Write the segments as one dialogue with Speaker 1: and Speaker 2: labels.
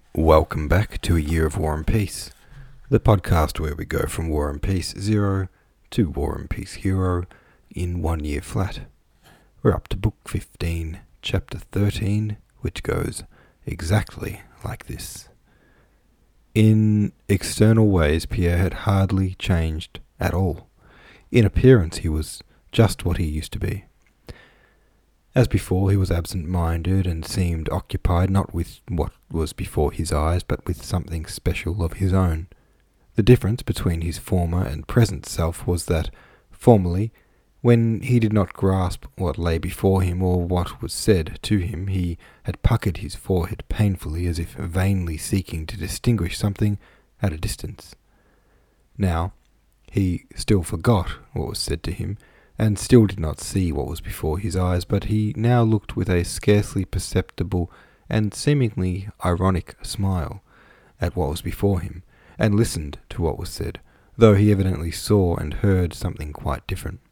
Speaker 1: Welcome back to A Year of War and Peace, the podcast where we go from War and Peace 0 to War and Peace Hero in 1 year flat. We're up to Book 15, Chapter 13, which goes exactly like this. In external ways, Pierre had hardly changed at all. In appearance, he was just what he used to be. As before, he was absent-minded and seemed occupied not with what was before his eyes, but with something special of his own. The difference between his former and present self was that, formerly, when he did not grasp what lay before him or what was said to him, he had puckered his forehead painfully as if vainly seeking to distinguish something at a distance. Now, he still forgot what was said to him, and still did not see what was before his eyes, but he now looked with a scarcely perceptible and seemingly ironic smile at what was before him, and listened to what was said, though he evidently saw and heard something quite different.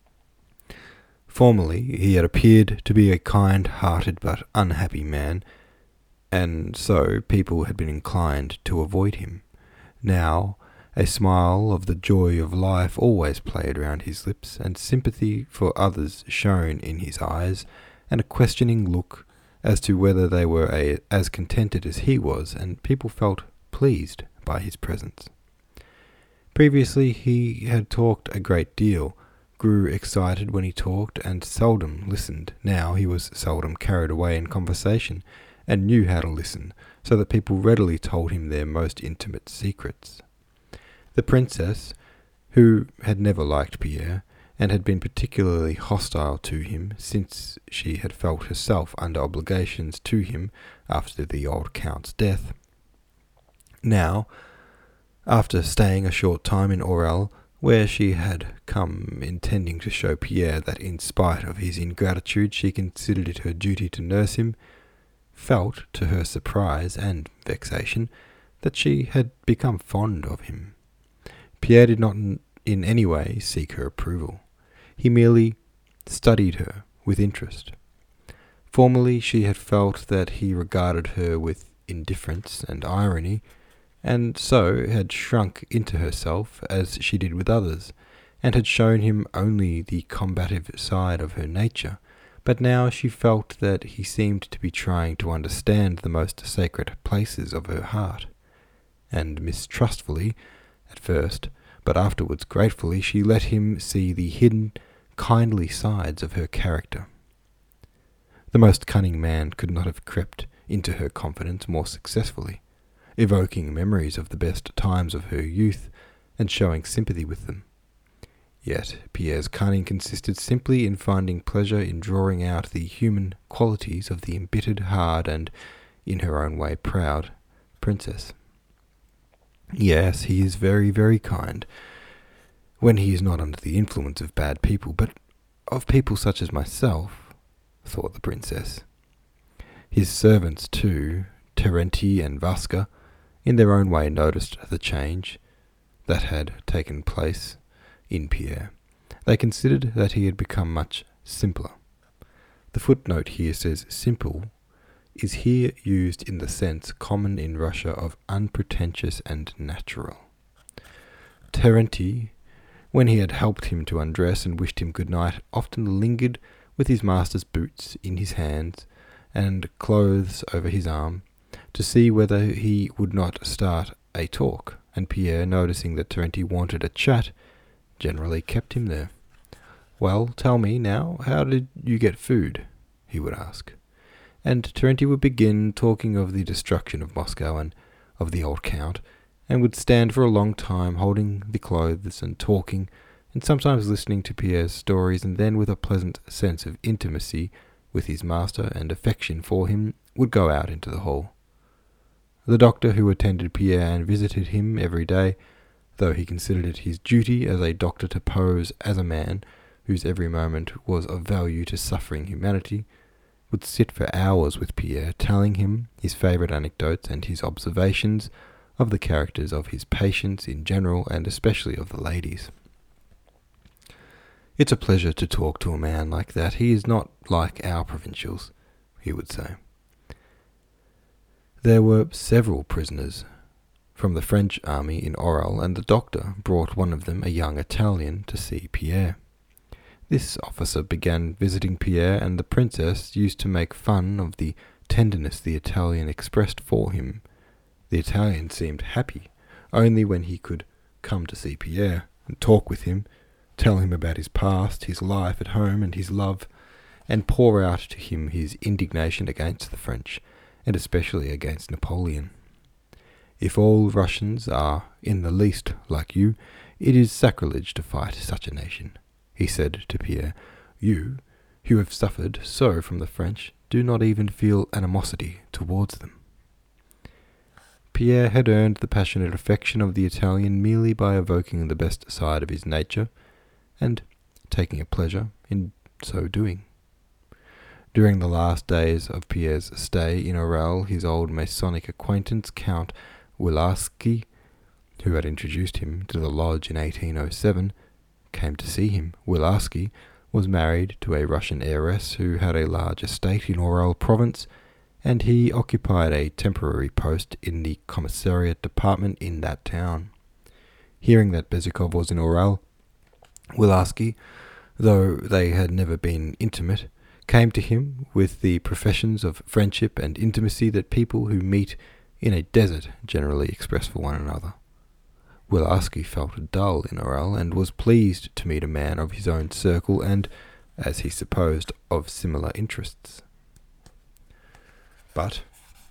Speaker 1: Formerly he had appeared to be a kind-hearted but unhappy man, and so people had been inclined to avoid him. Now, a smile of the joy of life always played round his lips, and sympathy for others shone in his eyes, and a questioning look as to whether they were as contented as he was, and people felt pleased by his presence. Previously he had talked a great deal, grew excited when he talked, and seldom listened. Now he was seldom carried away in conversation, and knew how to listen, so that people readily told him their most intimate secrets. The princess, who had never liked Pierre, and had been particularly hostile to him since she had felt herself under obligations to him after the old count's death, now, after staying a short time in Orel, where she had come intending to show Pierre that in spite of his ingratitude she considered it her duty to nurse him, felt, to her surprise and vexation, that she had become fond of him. Pierre did not in any way seek her approval. He merely studied her with interest. Formerly she had felt that he regarded her with indifference and irony, and so had shrunk into herself as she did with others, and had shown him only the combative side of her nature. But now she felt that he seemed to be trying to understand the most sacred places of her heart, and mistrustfully, at first, but afterwards gratefully, she let him see the hidden, kindly sides of her character. The most cunning man could not have crept into her confidence more successfully, evoking memories of the best times of her youth, and showing sympathy with them. Yet Pierre's cunning consisted simply in finding pleasure in drawing out the human qualities of the embittered, hard, and, in her own way, proud princess. Yes, he is very, very kind, when he is not under the influence of bad people, but of people such as myself, thought the princess. His servants, too, Terenti and Vaska, in their own way noticed the change that had taken place in Pierre. They considered that he had become much simpler. The footnote here says simple is here used in the sense common in Russia of unpretentious and natural. Terenti, when he had helped him to undress and wished him good night, often lingered with his master's boots in his hands and clothes over his arm, to see whether he would not start a talk, and Pierre, noticing that Terenti wanted a chat, generally kept him there. "Well, tell me now, how did you get food?" he would ask. And Terenti would begin talking of the destruction of Moscow and of the old count, and would stand for a long time holding the clothes and talking, and sometimes listening to Pierre's stories, and then with a pleasant sense of intimacy with his master and affection for him, would go out into the hall. The doctor who attended Pierre and visited him every day, though he considered it his duty as a doctor to pose as a man whose every moment was of value to suffering humanity, would sit for hours with Pierre, telling him his favourite anecdotes and his observations of the characters of his patients in general, and especially of the ladies. "It's a pleasure to talk to a man like that. He is not like our provincials," he would say. There were several prisoners from the French army in Orel, and the doctor brought one of them, a young Italian, to see Pierre. This officer began visiting Pierre, and the princess used to make fun of the tenderness the Italian expressed for him. The Italian seemed happy only when he could come to see Pierre and talk with him, tell him about his past, his life at home, and his love, and pour out to him his indignation against the French, and especially against Napoleon. If all Russians are in the least like you, it is sacrilege to fight such a nation, he said to Pierre. You, who have suffered so from the French, do not even feel animosity towards them. Pierre had earned the passionate affection of the Italian merely by evoking the best side of his nature, and taking a pleasure in so doing. During the last days of Pierre's stay in Orel, his old Masonic acquaintance, Count Wilarski, who had introduced him to the lodge in 1807, came to see him. Wilarski was married to a Russian heiress who had a large estate in Orel province, and he occupied a temporary post in the commissariat department in that town. Hearing that Bezzikov was in Orel, Wilarski, though they had never been intimate, came to him with the professions of friendship and intimacy that people who meet in a desert generally express for one another. Wilarski felt dull in Orel, and was pleased to meet a man of his own circle and, as he supposed, of similar interests. But,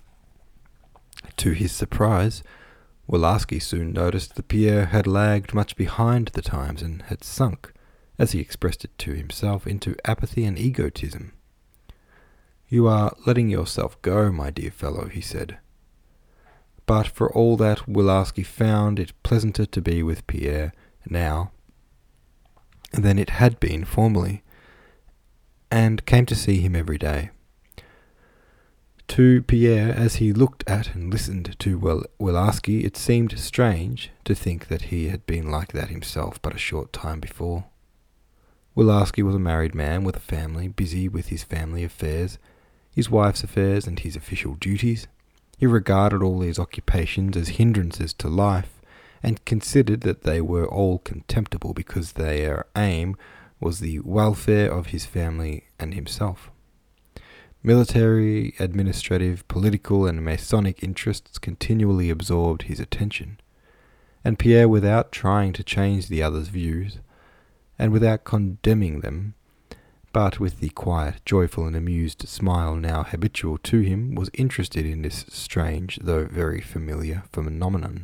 Speaker 1: to his surprise, Wilarski soon noticed that Pierre had lagged much behind the times and had sunk, as he expressed it to himself, into apathy and egotism. "You are letting yourself go, my dear fellow," he said. But for all that, Wilarski found it pleasanter to be with Pierre now than it had been formerly, and came to see him every day. To Pierre, as he looked at and listened to Wilarski, it seemed strange to think that he had been like that himself but a short time before. Wilarski was a married man with a family, busy with his family affairs, his wife's affairs, and his official duties. He regarded all these occupations as hindrances to life, and considered that they were all contemptible because their aim was the welfare of his family and himself. Military, administrative, political, and Masonic interests continually absorbed his attention, and Pierre, without trying to change the other's views, and without condemning them, but with the quiet, joyful, and amused smile now habitual to him, was interested in this strange, though very familiar, phenomenon.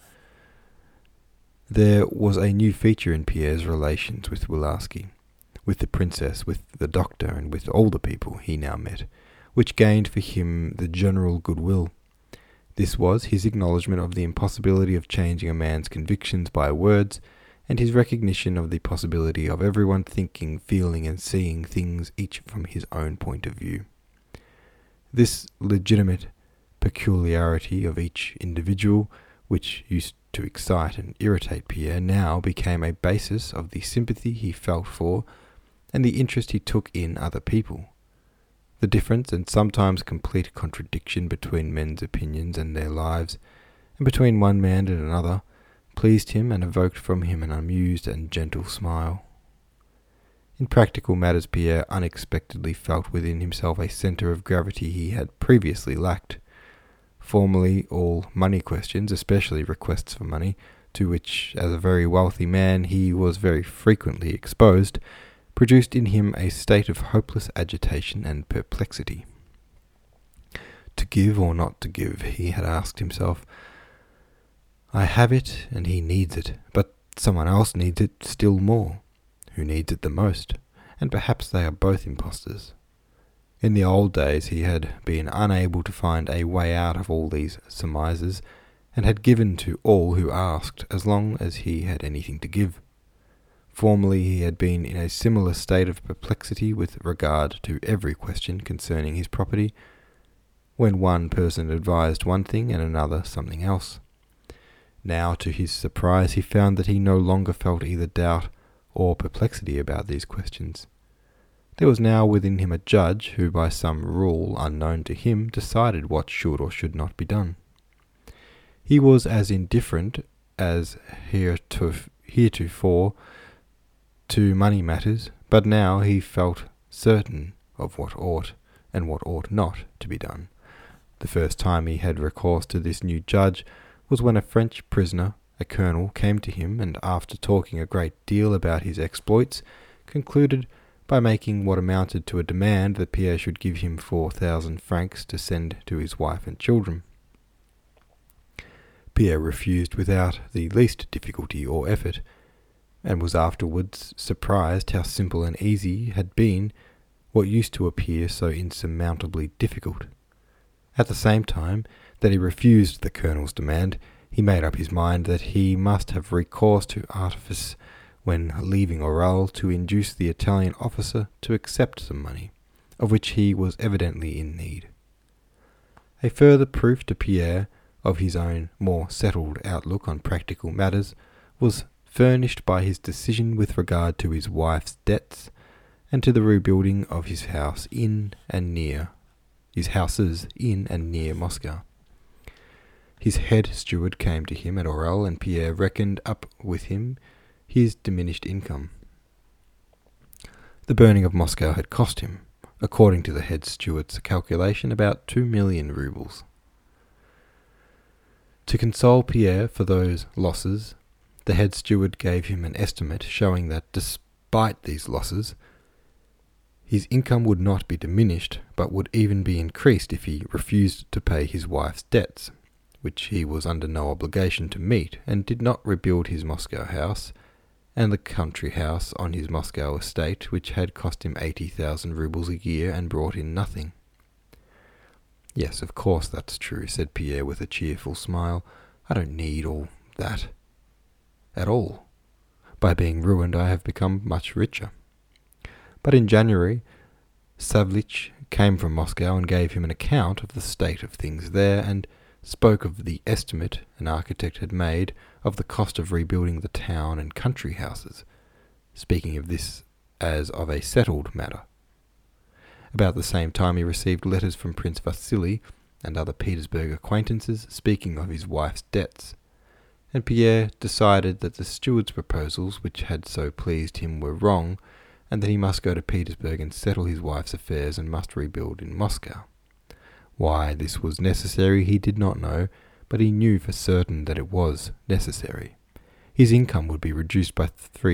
Speaker 1: There was a new feature in Pierre's relations with Wilarski, with the princess, with the doctor, and with all the people he now met, which gained for him the general goodwill. This was his acknowledgment of the impossibility of changing a man's convictions by words, and his recognition of the possibility of everyone thinking, feeling, and seeing things each from his own point of view. This legitimate peculiarity of each individual, which used to excite and irritate Pierre, now became a basis of the sympathy he felt for and the interest he took in other people. The difference and sometimes complete contradiction between men's opinions and their lives, and between one man and another, pleased him and evoked from him an amused and gentle smile. In practical matters, Pierre unexpectedly felt within himself a centre of gravity he had previously lacked. Formerly, all money questions, especially requests for money, to which, as a very wealthy man, he was very frequently exposed, produced in him a state of hopeless agitation and perplexity. To give or not to give, he had asked himself. I have it, and he needs it, but someone else needs it still more. Who needs it the most? And perhaps they are both impostors. In the old days he had been unable to find a way out of all these surmises, and had given to all who asked, as long as he had anything to give. Formerly he had been in a similar state of perplexity with regard to every question concerning his property, when one person advised one thing and another something else. Now, to his surprise, he found that he no longer felt either doubt or perplexity about these questions. There was now within him a judge who, by some rule unknown to him, decided what should or should not be done. He was as indifferent as heretofore to money matters, but now he felt certain of what ought and what ought not to be done. The first time he had recourse to this new judge was when a French prisoner, a colonel, came to him, and after talking a great deal about his exploits, concluded by making what amounted to a demand that Pierre should give him 4,000 francs to send to his wife and children. Pierre refused without the least difficulty or effort, and was afterwards surprised how simple and easy had been what used to appear so insurmountably difficult. At the same time that he refused the colonel's demand, he made up his mind that he must have recourse to artifice when leaving Orel to induce the Italian officer to accept some money, of which he was evidently in need. A further proof to Pierre of his own more settled outlook on practical matters was furnished by his decision with regard to his wife's debts and to the rebuilding of his houses in and near Moscow. His head steward came to him at Orel, and Pierre reckoned up with him his diminished income. The burning of Moscow had cost him, according to the head steward's calculation, about 2 million roubles. To console Pierre for those losses, the head steward gave him an estimate showing that, despite these losses, his income would not be diminished, but would even be increased if he refused to pay his wife's debts, which he was under no obligation to meet, and did not rebuild his Moscow house, and the country house on his Moscow estate, which had cost him 80,000 roubles a year and brought in nothing. "Yes, of course that's true," said Pierre with a cheerful smile. "I don't need all that at all. By being ruined I have become much richer." But in January, Savlich came from Moscow and gave him an account of the state of things there, and spoke of the estimate an architect had made of the cost of rebuilding the town and country houses, speaking of this as of a settled matter. About the same time he received letters from Prince Vasily and other Petersburg acquaintances speaking of his wife's debts, and Pierre decided that the steward's proposals which had so pleased him were wrong, and that he must go to Petersburg and settle his wife's affairs and must rebuild in Moscow. Why this was necessary he did not know, but he knew for certain that it was necessary. His income would be reduced by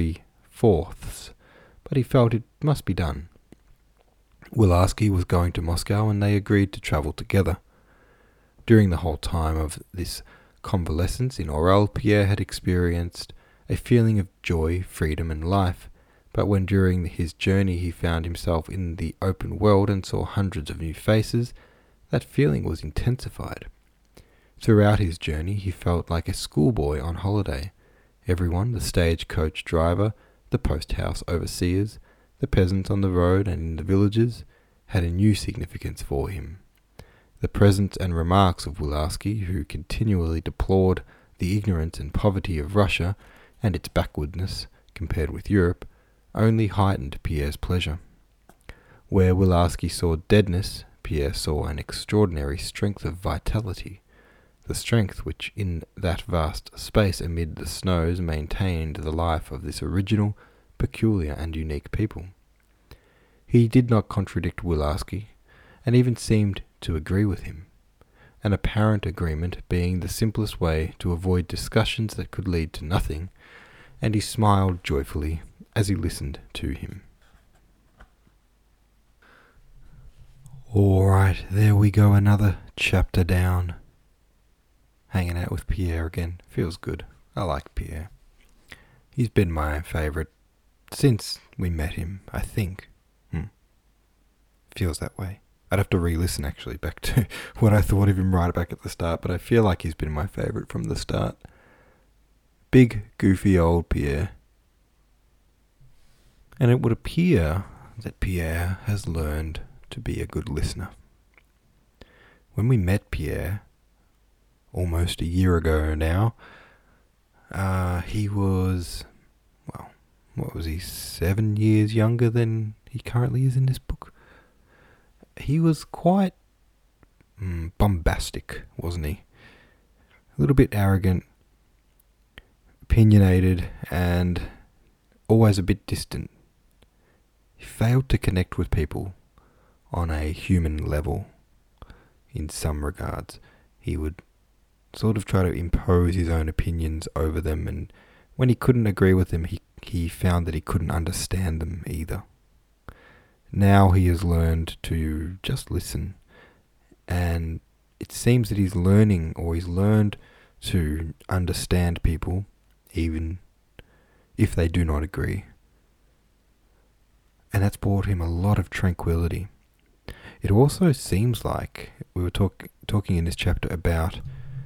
Speaker 1: 3/4, but he felt it must be done. Willarsky was going to Moscow, and they agreed to travel together. During the whole time of this convalescence in Orel, Pierre had experienced a feeling of joy, freedom, and life, but when during his journey he found himself in the open world and saw hundreds of new faces, that feeling was intensified. Throughout his journey he felt like a schoolboy on holiday. Everyone, the stage-coach driver, the post-house overseers, the peasants on the road and in the villages, had a new significance for him. The presence and remarks of Willarsky, who continually deplored the ignorance and poverty of Russia and its backwardness compared with Europe, only heightened Pierre's pleasure. Where Willarsky saw deadness, Pierre saw an extraordinary strength of vitality, the strength which in that vast space amid the snows maintained the life of this original, peculiar and unique people. He did not contradict Willarsky, and even seemed to agree with him, an apparent agreement being the simplest way to avoid discussions that could lead to nothing, and he smiled joyfully as he listened to him. Alright, there we go, another chapter down. Hanging out with Pierre again. Feels good. I like Pierre. He's been my favourite since we met him, I think. Feels that way. I'd have to re-listen actually back to what I thought of him right back at the start, but I feel like he's been my favourite from the start. Big, goofy old Pierre. And it would appear that Pierre has learned to be a good listener. When we met Pierre, almost a year ago now, he was, 7 years younger than he currently is in this book. He was quite bombastic, wasn't he? A little bit arrogant, opinionated, and always a bit distant. He failed to connect with people on a human level in some regards. He would sort of try to impose his own opinions over them, and when he couldn't agree with them, he found that he couldn't understand them either. Now he has learned to just listen, and it seems that he's learned to understand people even if they do not agree. And that's brought him a lot of tranquility. It also seems like we were talking in this chapter about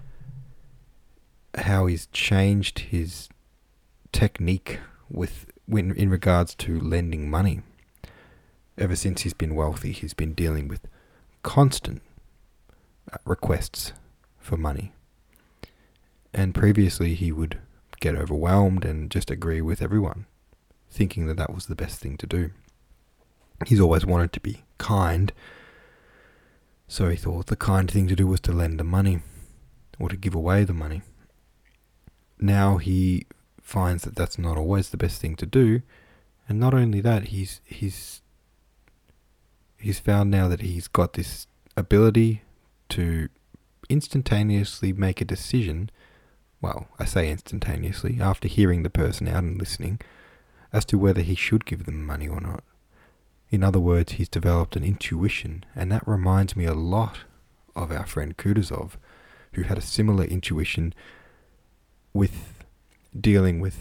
Speaker 1: how he's changed his technique in regards to lending money. Ever since he's been wealthy, he's been dealing with constant requests for money. And previously he would get overwhelmed and just agree with everyone, thinking that that was the best thing to do. He's always wanted to be kind, so he thought the kind thing to do was to lend the money, or to give away the money. Now he finds that that's not always the best thing to do, and not only that, he's found now that he's got this ability to instantaneously make a decision. Well, I say instantaneously, after hearing the person out and listening, as to whether he should give them money or not. In other words, he's developed an intuition, and that reminds me a lot of our friend Kutuzov, who had a similar intuition with dealing with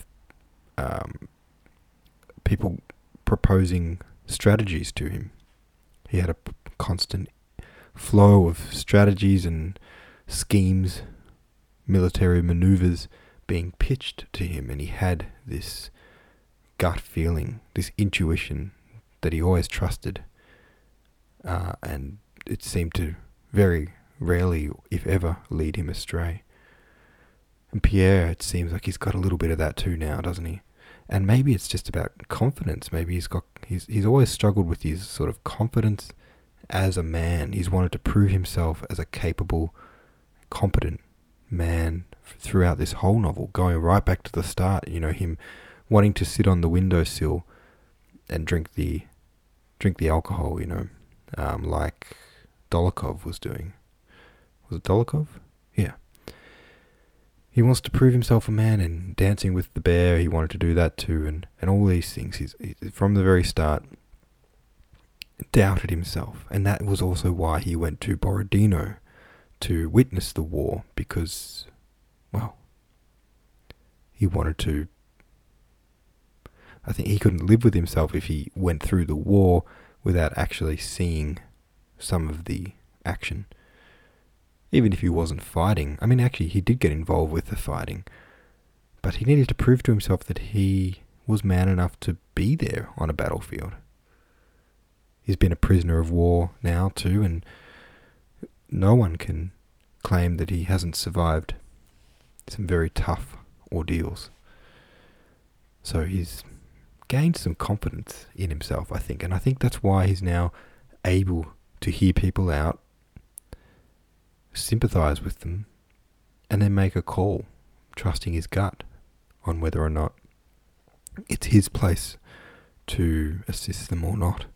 Speaker 1: people proposing strategies to him. He had a constant flow of strategies and schemes, military maneuvers being pitched to him, and he had this gut feeling, this intuition that he always trusted, and it seemed to very rarely, if ever, lead him astray. And Pierre, it seems like he's got a little bit of that too now, doesn't he? And maybe it's just about confidence. Maybe he's always struggled with his sort of confidence as a man. He's wanted to prove himself as a capable, competent man throughout this whole novel, going right back to the start. You know, him wanting to sit on the windowsill and drink the alcohol, like Dolokhov was doing. Was it Dolokhov? Yeah. He wants to prove himself a man, and Dancing with the Bear, he wanted to do that too, and all these things. He from the very start doubted himself, and that was also why he went to Borodino to witness the war, because, well, he wanted to. I think he couldn't live with himself if he went through the war without actually seeing some of the action. Even if he wasn't fighting. I mean, actually, he did get involved with the fighting. But he needed to prove to himself that he was man enough to be there on a battlefield. He's been a prisoner of war now too, and no one can claim that he hasn't survived some very tough ordeals. So he's gained some confidence in himself, I think. And I think that's why he's now able to hear people out, sympathize with them, and then make a call, trusting his gut on whether or not it's his place to assist them or not.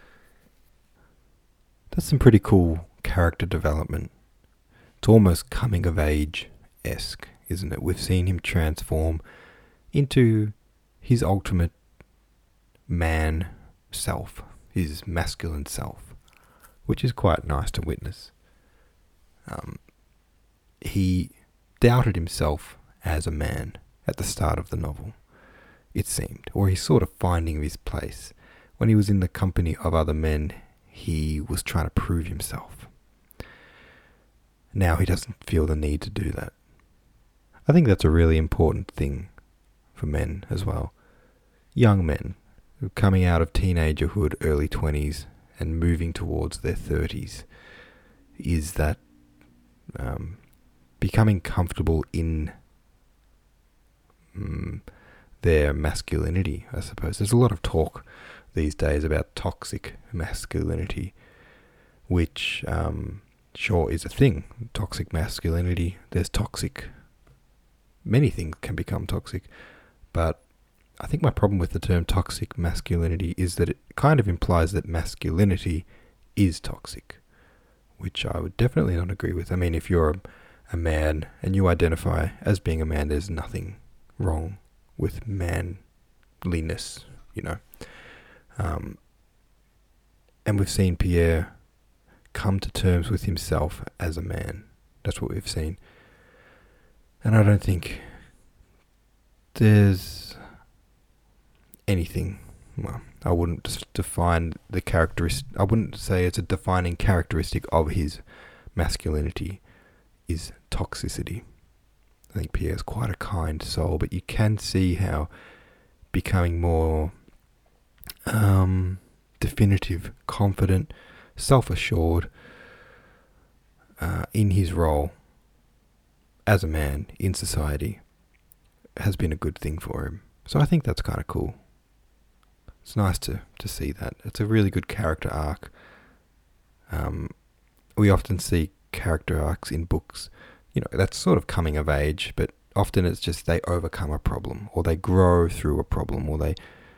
Speaker 1: That's some pretty cool character development. It's almost coming of age-esque, isn't it? We've seen him transform into his ultimate man self, his masculine self, which is quite nice to witness. He doubted himself as a man at the start of the novel, it seemed, or he's sort of finding his place. When he was in the company of other men, he was trying to prove himself. Now he doesn't feel the need to do that. I think that's a really important thing for men as well. Young men coming out of teenagerhood, early 20s, and moving towards their 30s, is that becoming comfortable in their masculinity, I suppose. There's a lot of talk these days about toxic masculinity, which sure is a thing. Toxic masculinity, there's toxic. Many things can become toxic, but I think my problem with the term toxic masculinity is that it kind of implies that masculinity is toxic, which I would definitely not agree with. I mean, if you're a man and you identify as being a man, there's nothing wrong with manliness, you know. And we've seen Pierre come to terms with himself as a man. That's what we've seen. And I don't think there's anything, well, I wouldn't just define the characteristic, I wouldn't say it's a defining characteristic of his masculinity is toxicity. I think Pierre's quite a kind soul, but you can see how becoming more definitive, confident, self-assured in his role as a man in society has been a good thing for him. So I think that's kind of cool. It's nice to see that. It's a really good character arc. We often see character arcs in books, you know, that's sort of coming of age, but often it's just they overcome a problem, or they grow through a problem, or they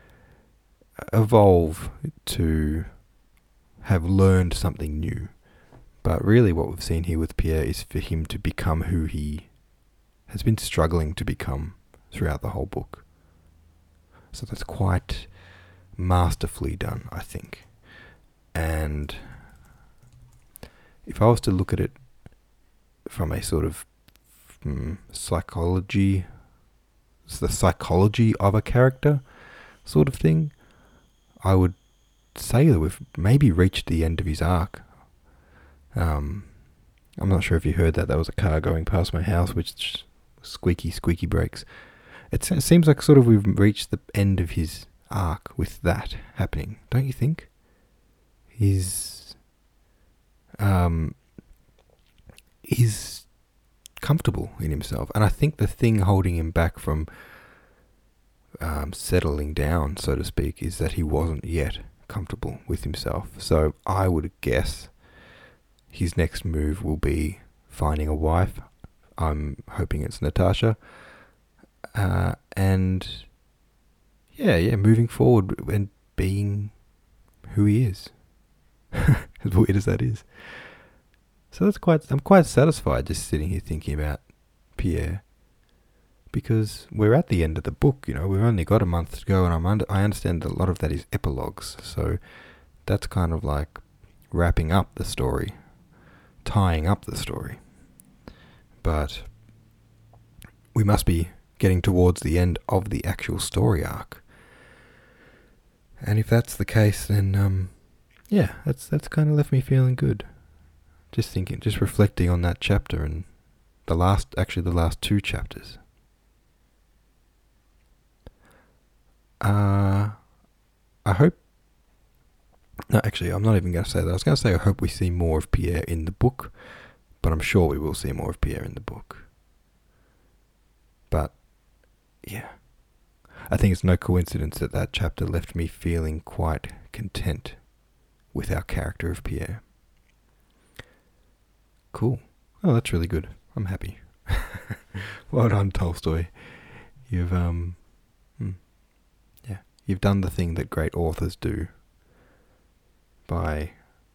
Speaker 1: evolve to have learned something new. But really what we've seen here with Pierre is for him to become who he has been struggling to become throughout the whole book. So that's quite masterfully done, I think. And if I was to look at it from a sort of psychology, it's the psychology of a character sort of thing, I would say that we've maybe reached the end of his arc. I'm not sure if you heard that. That was a car going past my house, which squeaky brakes. It seems like sort of we've reached the end of his arc with that happening, don't you think? He's comfortable in himself, and I think the thing holding him back from settling down, so to speak, is that he wasn't yet comfortable with himself. So I would guess his next move will be finding a wife. I'm hoping it's Natasha. And moving forward and being who he is. As weird as that is. So I'm quite satisfied just sitting here thinking about Pierre. Because we're at the end of the book, you know, we've only got a month to go, and I understand that a lot of that is epilogues. So that's kind of like wrapping up the story, tying up the story. But we must be getting towards the end of the actual story arc. And if that's the case, then that's kind of left me feeling good. Just thinking, just reflecting on that chapter and the last two chapters. I hope... No, actually, I'm not even going to say that. I was going to say I hope we see more of Pierre in the book, but I'm sure we will see more of Pierre in the book. But, yeah. I think it's no coincidence that chapter left me feeling quite content with our character of Pierre. Cool. Oh, that's really good. I'm happy. Well done, Tolstoy. You've you've done the thing that great authors do by...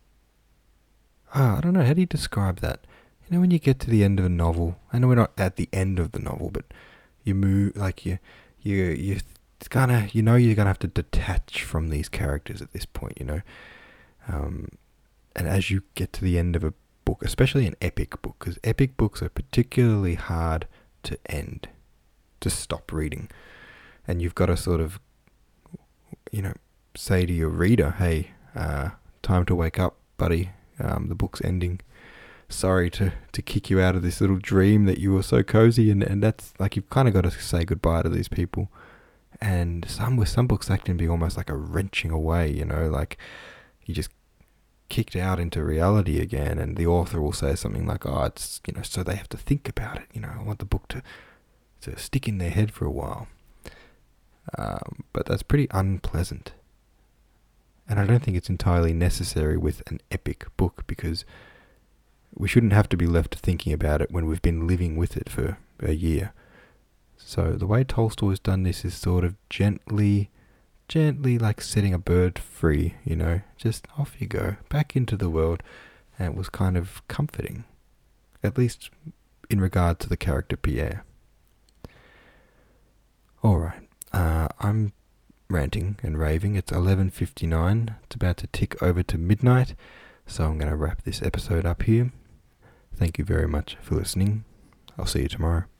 Speaker 1: I don't know, how do you describe that? You know, when you get to the end of a novel, I know we're not at the end of the novel, but you move, like you kind of, you know, you're going to have to detach from these characters at this point, you know. And as you get to the end of a book, especially an epic book, because epic books are particularly hard to end, to stop reading. And you've got to sort of, you know, say to your reader, hey, time to wake up, buddy. The book's ending. Sorry to kick you out of this little dream that you were so cozy, and that's like, you've kind of got to say goodbye to these people. And with some books that can be almost like a wrenching away, you know, like you just kicked out into reality again, and the author will say something like, oh, it's, you know, so they have to think about it, you know, I want the book to stick in their head for a while. But that's pretty unpleasant. And I don't think it's entirely necessary with an epic book, because we shouldn't have to be left thinking about it when we've been living with it for a year. So the way Tolstoy's done this is sort of gently like setting a bird free, just off you go, back into the world. And it was kind of comforting, at least in regard to the character Pierre. Alright, I'm ranting and raving. It's 11:59. It's about to tick over to midnight, so I'm going to wrap this episode up here. Thank you very much for listening. I'll see you tomorrow.